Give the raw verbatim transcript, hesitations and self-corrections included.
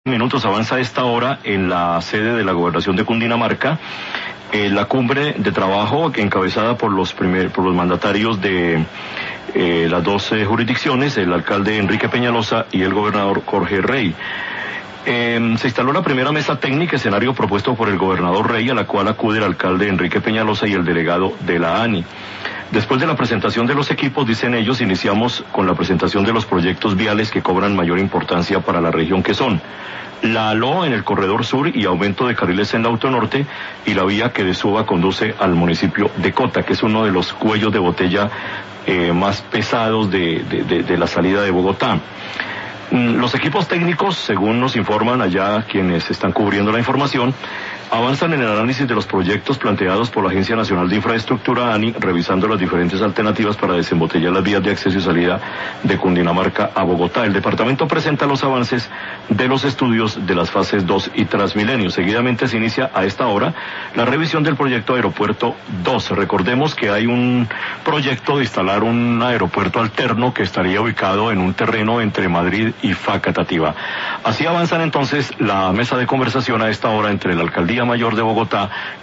Minutos avanza a esta hora en la sede de la Gobernación de Cundinamarca eh, la cumbre de trabajo encabezada por los primer, por los mandatarios de eh, las dos eh, jurisdicciones, el alcalde Enrique Peñalosa y el gobernador Jorge Rey. Eh, se instaló la primera mesa técnica, escenario propuesto por el gobernador Rey, a la cual acude el alcalde Enrique Peñalosa y el delegado de la A N I. Después de la presentación de los equipos, dicen ellos, iniciamos con la presentación de los proyectos viales que cobran mayor importancia para la región, que son la A L O en el corredor sur y aumento de carriles en la autonorte, y la vía que de Suba conduce al municipio de Cota, que es uno de los cuellos de botella eh, más pesados de, de, de, de la salida de Bogotá. Los equipos técnicos, según nos informan allá quienes están cubriendo la información, avanzan en el análisis de los proyectos planteados por la Agencia Nacional de Infraestructura, A N I, revisando las diferentes alternativas para desembotellar las vías de acceso y salida de Cundinamarca a Bogotá. El departamento presenta los avances de los estudios de las fases dos y Transmilenio. Seguidamente se inicia a esta hora la revisión del proyecto Aeropuerto dos. Recordemos que hay un proyecto de instalar un aeropuerto alterno que estaría ubicado en un terreno entre Madrid y Facatativá. Así avanzan entonces la mesa de conversación a esta hora entre la Alcaldía Mayor de Bogotá